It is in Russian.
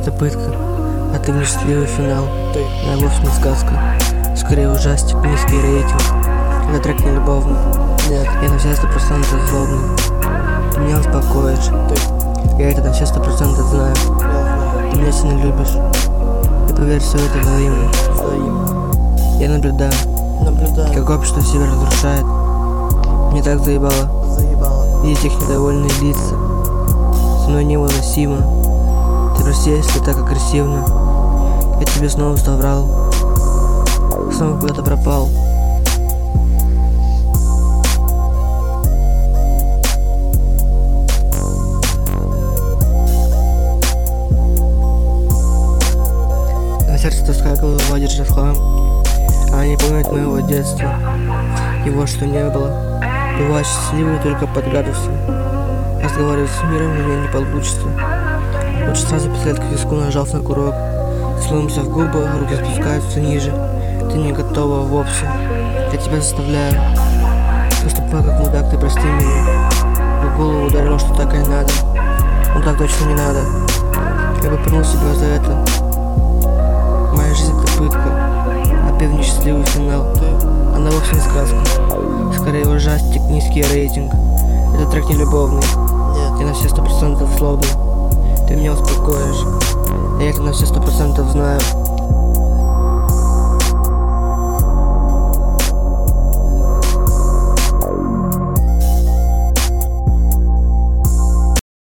это пытка, а ты несчастливый финал. Но вовсе не сказка, скорее ужастик, низкий рейтинг. Это трек не любовный, нет, я на все 100% злобный. Ты меня успокоишь, я это на все 100% знаю. Ты меня сильно любишь, и поверь, все это взаимно. Я наблюдаю, как общество себя разрушает. Мне так заебало видеть их недовольные лица. Со мной невыносимо. Ты прости, если так агрессивно. Я тебе снова соврал, снова куда-то пропал. На сердце тоска, голова держит в хлам. Она не помнит моего детства, его что не было. Бывает счастливой только под градусом. Разговаривать с миром у меня не получится. Лучше сразу пистолет к виску, нажав на курок. Целуемся в губы, руки спускаются ниже. Ты не готова вовсе, я тебя заставляю. Поступай как мудак, ты прости меня. В голову ударило, что так и надо. Но так точно не надо. Я бы пнул себя за это. Моя жизнь это пытка, опять несчастливый финал. Она вовсе не сказка, скорее ужастик, низкий рейтинг. Это трек не любовный, я на все 100% злобный.